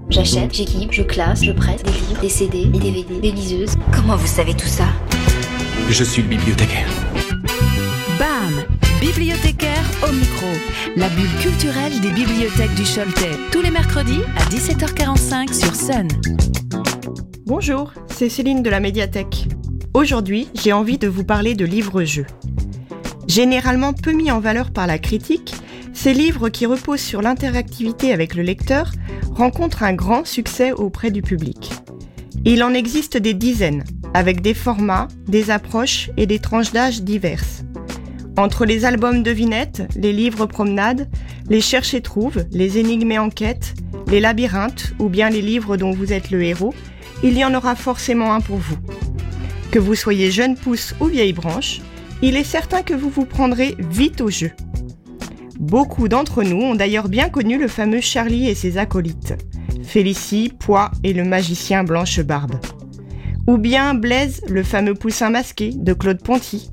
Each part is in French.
J'achète, j'équipe, je classe, je prête des livres, des CD, des DVD, des liseuses. Comment vous savez tout ça ? Je suis le bibliothécaire. BAM! Bibliothécaire au micro. La bulle culturelle des bibliothèques du Choletais. Tous les mercredis à 17h45 sur Sun. Bonjour, c'est Céline de la médiathèque. Aujourd'hui, j'ai envie de vous parler de livres-jeux. Généralement peu mis en valeur par la critique, ces livres qui reposent sur l'interactivité avec le lecteur rencontrent un grand succès auprès du public. Il en existe des dizaines, avec des formats, des approches et des tranches d'âge diverses. Entre les albums devinettes, les livres promenades, les cherche et trouve, les énigmes et enquêtes, les labyrinthes ou bien les livres dont vous êtes le héros, il y en aura forcément un pour vous. Que vous soyez jeune pousse ou vieille branche, il est certain que vous vous prendrez vite au jeu. Beaucoup d'entre nous ont d'ailleurs bien connu le fameux Charlie et ses acolytes, Félicie, Pois et le magicien Blanche-Barbe. Ou bien Blaise, le fameux poussin masqué de Claude Ponty.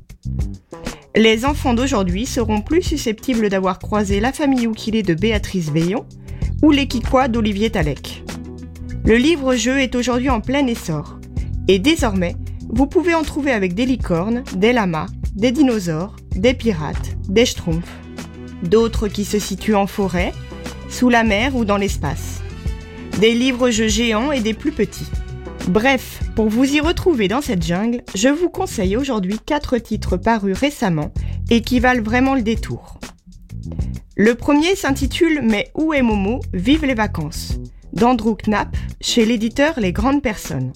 Les enfants d'aujourd'hui seront plus susceptibles d'avoir croisé La famille Oukilé de Béatrice Veillon ou Les Kikois d'Olivier Talek. Le livre-jeu est aujourd'hui en plein essor. Et désormais, vous pouvez en trouver avec des licornes, des lamas, des dinosaures, des pirates, des schtroumpfs. D'autres qui se situent en forêt, sous la mer ou dans l'espace. Des livres-jeux géants et des plus petits. Bref, pour vous y retrouver dans cette jungle, je vous conseille aujourd'hui 4 titres parus récemment et qui valent vraiment le détour. Le premier s'intitule « Mais où est Momo ? Vive les vacances » d'Andrew Knapp, chez l'éditeur Les Grandes Personnes.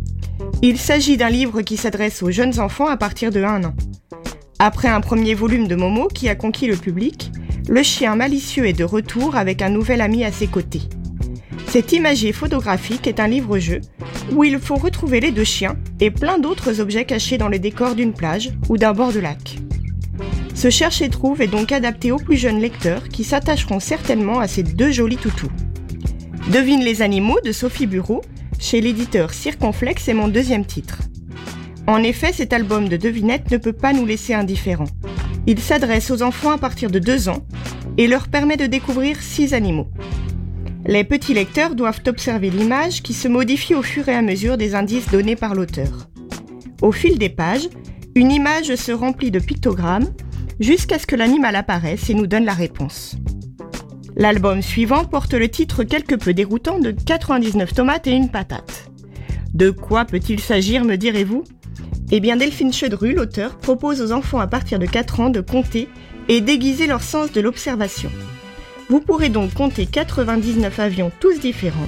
Il s'agit d'un livre qui s'adresse aux jeunes enfants à partir de 1 an. Après un premier volume de Momo qui a conquis le public, le chien malicieux est de retour avec un nouvel ami à ses côtés. Cet imagier photographique est un livre-jeu où il faut retrouver les 2 chiens et plein d'autres objets cachés dans le décor d'une plage ou d'un bord de lac. Ce cherche et trouve est donc adapté aux plus jeunes lecteurs qui s'attacheront certainement à ces 2 jolis toutous. Devine les animaux de Sophie Bureau, chez l'éditeur Circonflexe est mon deuxième titre. En effet, cet album de devinettes ne peut pas nous laisser indifférents. Il s'adresse aux enfants à partir de 2 ans et leur permet de découvrir 6 animaux. Les petits lecteurs doivent observer l'image qui se modifie au fur et à mesure des indices donnés par l'auteur. Au fil des pages, une image se remplit de pictogrammes jusqu'à ce que l'animal apparaisse et nous donne la réponse. L'album suivant porte le titre quelque peu déroutant de 99 tomates et une patate. De quoi peut-il s'agir, me direz-vous ? Eh bien, Delphine Chedru, l'auteur, propose aux enfants à partir de 4 ans de compter et d'aiguiser leur sens de l'observation. Vous pourrez donc compter 99 avions tous différents,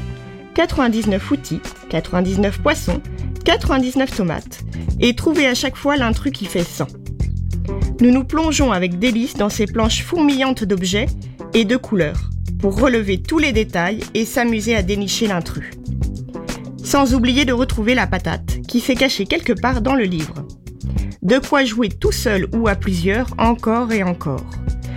99 outils, 99 poissons, 99 tomates, et trouver à chaque fois l'intrus qui fait 100. Nous nous plongeons avec délice dans ces planches fourmillantes d'objets et de couleurs, pour relever tous les détails et s'amuser à dénicher l'intrus. Sans oublier de retrouver la patate, qui s'est cachée quelque part dans le livre. De quoi jouer tout seul ou à plusieurs, encore et encore.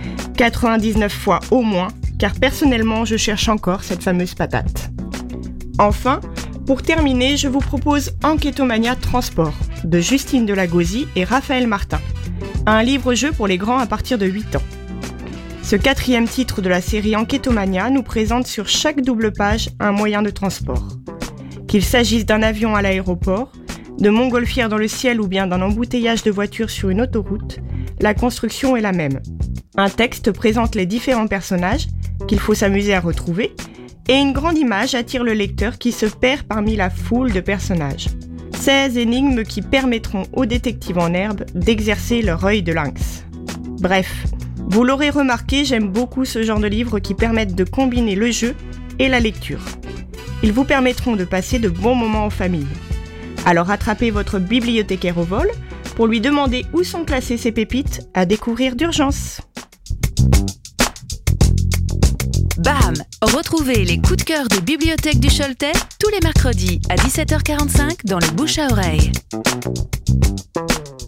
99 fois au moins, car personnellement je cherche encore cette fameuse patate. Enfin, pour terminer, je vous propose Enquêtomania Transport, de Justine Delagauzy et Raphaël Martin. Un livre-jeu pour les grands à partir de 8 ans. Ce 4e titre de la série Enquêtomania nous présente sur chaque double page un moyen de transport. Qu'il s'agisse d'un avion à l'aéroport, de montgolfières dans le ciel ou bien d'un embouteillage de voitures sur une autoroute, la construction est la même. Un texte présente les différents personnages qu'il faut s'amuser à retrouver et une grande image attire le lecteur qui se perd parmi la foule de personnages. 16 énigmes qui permettront aux détectives en herbe d'exercer leur œil de lynx. Bref, vous l'aurez remarqué, j'aime beaucoup ce genre de livres qui permettent de combiner le jeu et la lecture. Ils vous permettront de passer de bons moments en famille. Alors attrapez votre bibliothécaire au vol pour lui demander où sont classées ces pépites à découvrir d'urgence. BAM! Retrouvez les coups de cœur des bibliothèques du Choletais tous les mercredis à 17h45 dans le bouche à oreille.